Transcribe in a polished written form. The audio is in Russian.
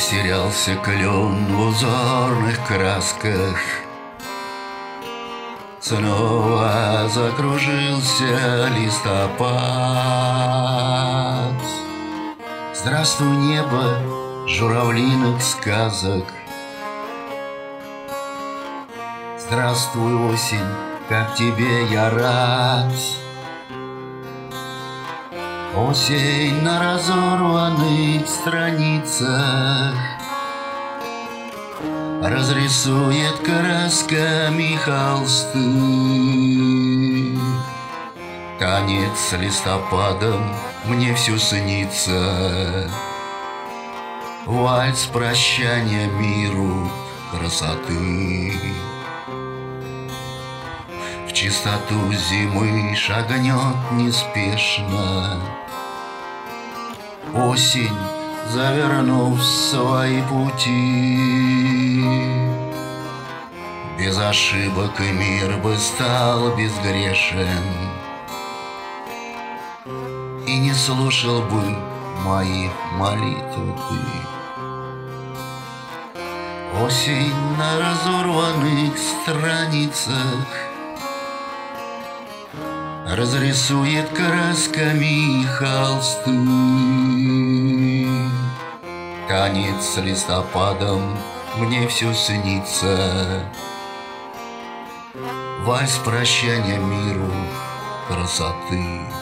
Растерялся клен в узорных красках, снова закружился листопад. Здравствуй, небо журавлиных сказок, здравствуй, осень, как тебе я рад. Осень на разорванных страницах разрисует красками холсты. Танец с листопадом мне всё снится, вальс прощания миру красоты. В чистоту зимы шагнет неспешно осень, завернув свои пути. Без ошибок и мир бы стал безгрешен, и не слушал бы моих молитв ты. Осень на разорванных страницах разрисует красками холсты. Танец с листопадом мне всё снится, вальс прощания миру красоты.